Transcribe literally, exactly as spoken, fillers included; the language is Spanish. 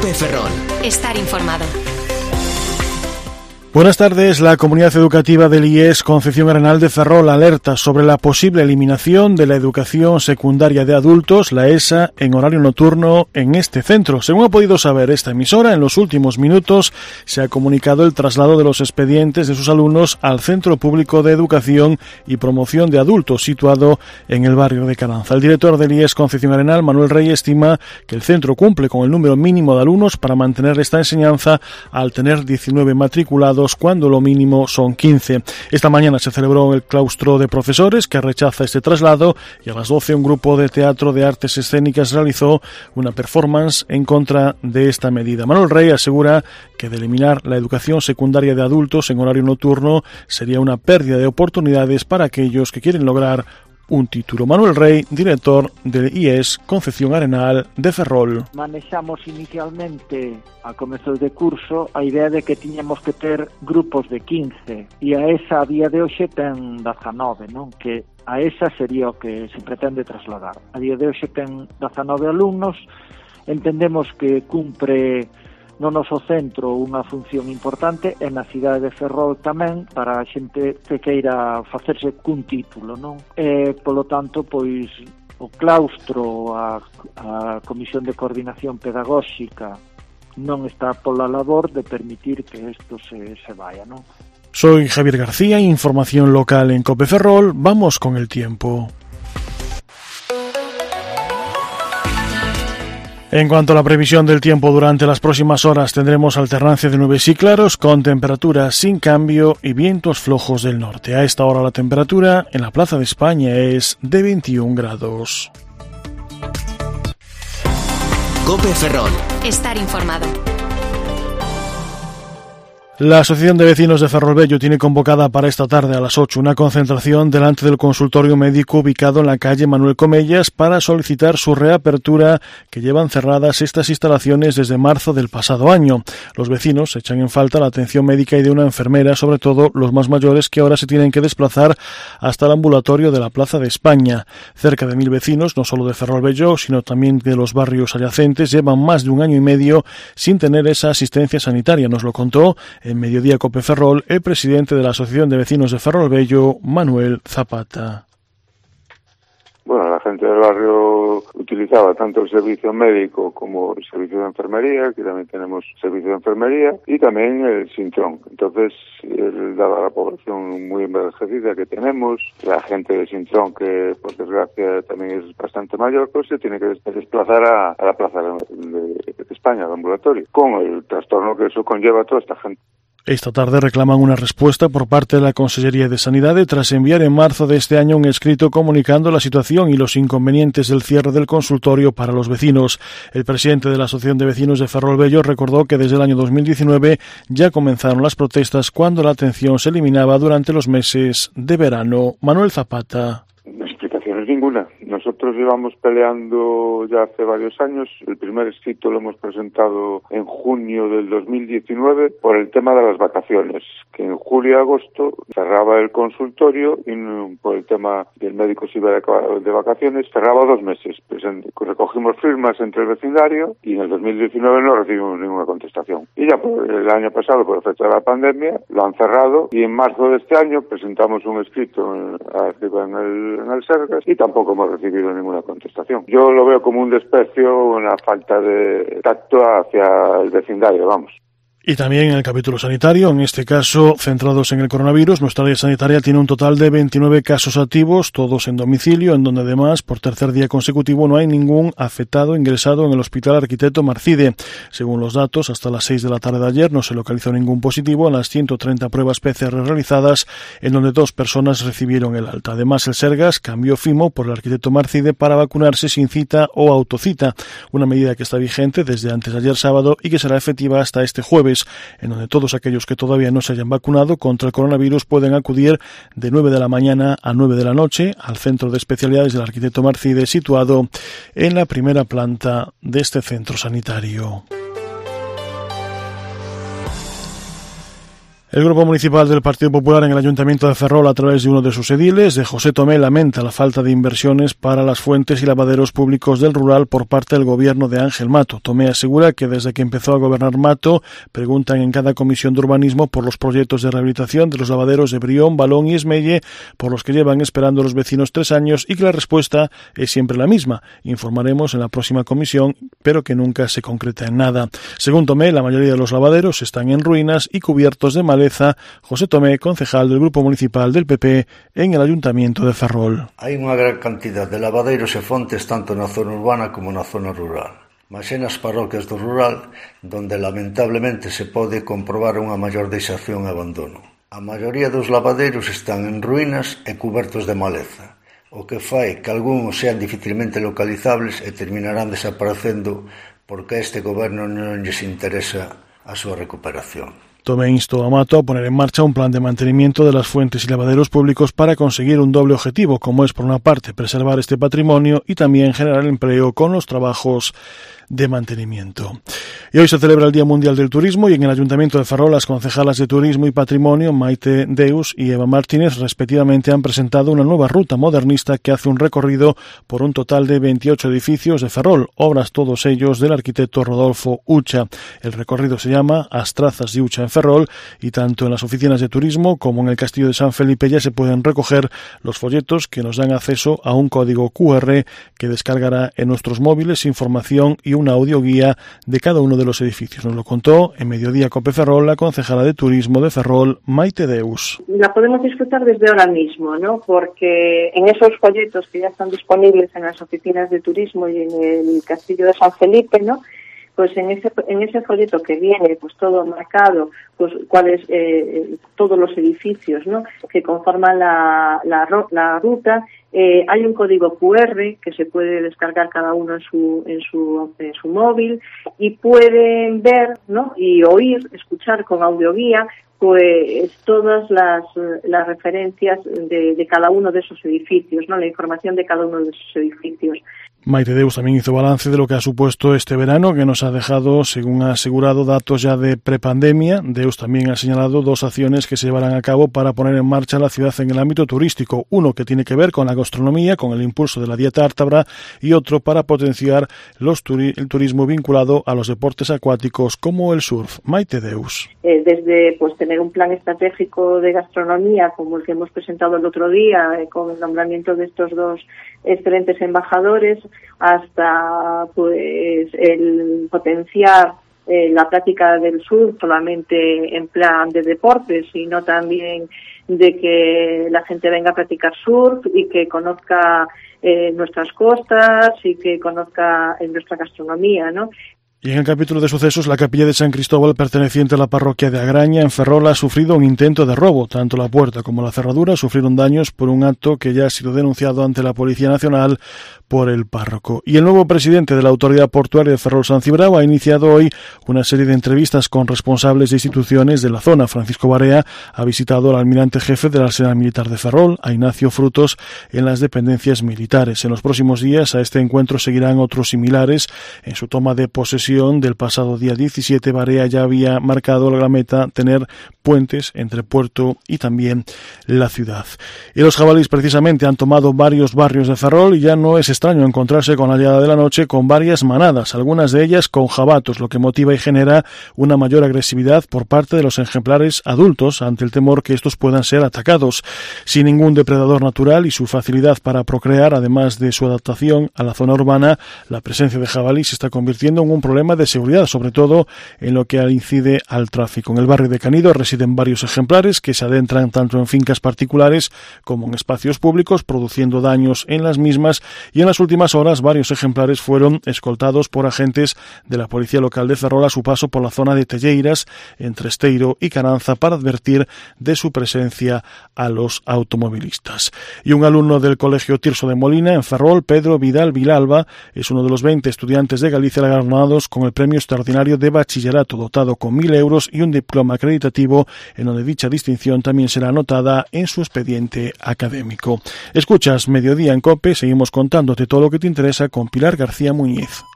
COPE Ferrol. Estar informado. Buenas tardes. La comunidad educativa del I E S Concepción Arenal de Ferrol alerta sobre la posible eliminación de la educación secundaria de adultos, la E S A, en horario nocturno en este centro. Según ha podido saber esta emisora, en los últimos minutos se ha comunicado el traslado de los expedientes de sus alumnos al Centro Público de Educación y Promoción de Adultos, situado en el barrio de Caranza. El director del I E S Concepción Arenal, Manuel Rey, estima que el centro cumple con el número mínimo de alumnos para mantener esta enseñanza al tener diecinueve matriculados, cuando lo mínimo son quince. Esta mañana se celebró el claustro de profesores que rechaza este traslado y a las doce un grupo de teatro de artes escénicas realizó una performance en contra de esta medida. Manuel Rey asegura que de eliminar la educación secundaria de adultos en horario nocturno sería una pérdida de oportunidades para aquellos que quieren lograr un título. Manuel Rey, director del I E S Concepción Arenal de Ferrol. Manexamos inicialmente a comezos de curso a idea de que tiñamos que ter grupos de quince e a esa a día de hoxe ten dezanove, non? Que a esa sería o que se pretende trasladar. A día de hoxe ten dezanove alumnos, entendemos que cumpre no noso centro unha función importante e na cidade de Ferrol tamén para a xente que queira facerse cun título, non? E, polo tanto, pois, o claustro, a, a Comisión de Coordinación Pedagóxica non está pola labor de permitir que isto se, se vaya, non? Soy Javier García, información local en COPE Ferrol. Vamos con el tiempo. En cuanto a la previsión del tiempo, durante las próximas horas tendremos alternancia de nubes y claros con temperaturas sin cambio y vientos flojos del norte. A esta hora la temperatura en la Plaza de España es de veintiún grados. COPE Ferrol. Estar informado. La Asociación de Vecinos de Ferrolbello tiene convocada para esta tarde a las ocho una concentración delante del consultorio médico ubicado en la calle Manuel Comellas para solicitar su reapertura, que llevan cerradas estas instalaciones desde marzo del pasado año. Los vecinos echan en falta la atención médica y de una enfermera, sobre todo los más mayores, que ahora se tienen que desplazar hasta el ambulatorio de la Plaza de España. Cerca de mil vecinos, no solo de Ferrolbello, sino también de los barrios adyacentes, llevan más de un año y medio sin tener esa asistencia sanitaria. Nos lo contó en Mediodía COPE Ferrol el presidente de la Asociación de Vecinos de Ferrolbello, Manuel Zapata. Bueno, la gente del barrio utilizaba tanto el servicio médico como el servicio de enfermería, que también tenemos servicio de enfermería, y también el Sintrón. Entonces, dada la población muy envejecida que tenemos, la gente de Sintrón, que por desgracia también es bastante mayor, pues se tiene que desplazar a, a la Plaza de, de España, al ambulatorio, con el trastorno que eso conlleva a toda esta gente. Esta tarde reclaman una respuesta por parte de la Consellería de Sanidad tras enviar en marzo de este año un escrito comunicando la situación y los inconvenientes del cierre del consultorio para los vecinos. El presidente de la Asociación de Vecinos de Ferrolbello recordó que desde el año dos mil diecinueve ya comenzaron las protestas cuando la atención se eliminaba durante los meses de verano. Manuel Zapata. Explicaciones ninguna. Nosotros llevamos peleando ya hace varios años. El primer escrito lo hemos presentado en junio del dos mil diecinueve por el tema de las vacaciones, que en julio y agosto cerraba el consultorio y por el tema del médico se iba de vacaciones, cerraba dos meses. Pues recogimos firmas entre el vecindario y en el dos mil diecinueve no recibimos ninguna contestación. Y ya por el año pasado, por efecto de la pandemia, lo han cerrado y en marzo de este año presentamos un escrito en, en el, en el Sergas y tampoco hemos recibido ninguna contestación. Yo lo veo como un desprecio, una falta de tacto hacia el vecindario, vamos. Y también en el capítulo sanitario, en este caso centrados en el coronavirus, nuestra área sanitaria tiene un total de veintinueve casos activos, todos en domicilio, en donde además por tercer día consecutivo no hay ningún afectado ingresado en el Hospital Arquitecto Marcide. Según los datos, hasta las seis de la tarde de ayer no se localizó ningún positivo en las ciento treinta pruebas P C R realizadas, en donde dos personas recibieron el alta. Además, el Sergas cambió Fimo por el Arquitecto Marcide para vacunarse sin cita o autocita, una medida que está vigente desde antes de ayer sábado y que será efectiva hasta este jueves, en donde todos aquellos que todavía no se hayan vacunado contra el coronavirus pueden acudir de nueve de la mañana a nueve de la noche al Centro de Especialidades del Arquitecto Marcide, situado en la primera planta de este centro sanitario. El Grupo Municipal del Partido Popular en el Ayuntamiento de Ferrol, a través de uno de sus ediles, de José Tomé, lamenta la falta de inversiones para las fuentes y lavaderos públicos del rural por parte del gobierno de Ángel Mato. Tomé asegura que desde que empezó a gobernar Mato, preguntan en cada comisión de urbanismo por los proyectos de rehabilitación de los lavaderos de Brión, Balón y Esmelle, por los que llevan esperando los vecinos tres años, y que la respuesta es siempre la misma: informaremos en la próxima comisión, pero que nunca se concreta en nada. Según Tomé, la mayoría de los lavaderos están en ruinas y cubiertos de maleza. José Tomé, concejal del Grupo Municipal del P P en el Ayuntamiento de Ferrol. Hai unha gran cantidad de lavadeiros e fontes tanto na zona urbana como na zona rural, mas é nas parroquias do rural donde lamentablemente se pode comprobar unha maior deixación e abandono. A maioría dos lavadeiros están en ruínas e cubertos de maleza, o que fai que algúns sean dificilmente localizables e terminarán desaparecendo porque a este goberno non lles interesa a súa recuperación. Tomé instó a Mato a poner en marcha un plan de mantenimiento de las fuentes y lavaderos públicos para conseguir un doble objetivo, como es, por una parte, preservar este patrimonio y también generar empleo con los trabajos de mantenimiento. Y hoy se celebra el Día Mundial del Turismo, y en el Ayuntamiento de Ferrol las concejalas de Turismo y Patrimonio, Maite Deus y Eva Martínez, respectivamente, han presentado una nueva ruta modernista que hace un recorrido por un total de veintiocho edificios de Ferrol, obras todos ellos del arquitecto Rodolfo Ucha. El recorrido se llama As Trazas de Ucha en Ferrol, y tanto en las oficinas de turismo como en el Castillo de San Felipe ya se pueden recoger los folletos que nos dan acceso a un código cu erre que descargará en nuestros móviles información y una audioguía de cada uno de los edificios. Nos lo contó en Mediodía Cope Ferrol la concejala de Turismo de Ferrol, Maite Deus. La podemos disfrutar desde ahora mismo, ¿no? Porque en esos folletos que ya están disponibles en las oficinas de turismo y en el Castillo de San Felipe, ¿no?, pues en ese en ese folleto que viene pues todo marcado, pues cuáles eh, todos los edificios, ¿no?, que conforman la la, la ruta, eh, hay un código cu erre que se puede descargar cada uno en su en su en su móvil, y pueden ver, ¿no?, y oír, escuchar con audioguía pues todas las las referencias de, de cada uno de esos edificios, ¿no?, la información de cada uno de esos edificios. Maite Deus también hizo balance de lo que ha supuesto este verano, que nos ha dejado, según ha asegurado, datos ya de prepandemia. Deus también ha señalado dos acciones que se llevarán a cabo para poner en marcha la ciudad en el ámbito turístico. Uno que tiene que ver con la gastronomía, con el impulso de la dieta ártabra, y otro para potenciar los turi- el turismo vinculado a los deportes acuáticos como el surf. Maite Deus. Eh, desde pues tener un plan estratégico de gastronomía, como el que hemos presentado el otro día, eh, con el nombramiento de estos dos excelentes embajadores, hasta pues el potenciar eh, la práctica del surf solamente en plan de deportes, sino también de que la gente venga a practicar surf y que conozca eh, nuestras costas y que conozca eh, nuestra gastronomía, ¿no? Y en el capítulo de sucesos, la capilla de San Cristóbal, perteneciente a la parroquia de Agraña, en Ferrol, ha sufrido un intento de robo. Tanto la puerta como la cerradura sufrieron daños por un acto que ya ha sido denunciado ante la Policía Nacional por el párroco. Y el nuevo presidente de la Autoridad Portuaria de Ferrol San Cibrao ha iniciado hoy una serie de entrevistas con responsables de instituciones de la zona. Francisco Barea ha visitado al almirante jefe del Arsenal Militar de Ferrol, a Ignacio Frutos, en las dependencias militares. En los próximos días a este encuentro seguirán otros similares. En su toma de posesión del pasado día diecisiete, Barea ya había marcado la meta tener puentes entre Puerto y también la ciudad. Y los jabalíes precisamente han tomado varios barrios de Ferrol, y ya no es extraño encontrarse con la llegada de la noche con varias manadas, algunas de ellas con jabatos, lo que motiva y genera una mayor agresividad por parte de los ejemplares adultos ante el temor que estos puedan ser atacados. Sin ningún depredador natural y su facilidad para procrear, además de su adaptación a la zona urbana, la presencia de jabalí se está convirtiendo en un problema de seguridad, sobre todo en lo que incide al tráfico. En el barrio de Canido residen varios ejemplares que se adentran tanto en fincas particulares como en espacios públicos, produciendo daños en las mismas, y en las últimas horas varios ejemplares fueron escoltados por agentes de la Policía Local de Ferrol a su paso por la zona de Telleiras, entre Esteiro y Caranza, para advertir de su presencia a los automovilistas. Y un alumno del Colegio Tirso de Molina, en Ferrol, Pedro Vidal Vilalba, es uno de los veinte estudiantes de Galicia galardonados con el premio extraordinario de bachillerato, dotado con mil euros y un diploma acreditativo, en donde dicha distinción también será anotada en su expediente académico. Escuchas Mediodía en COPE, seguimos contándote todo lo que te interesa con Pilar García Muñiz.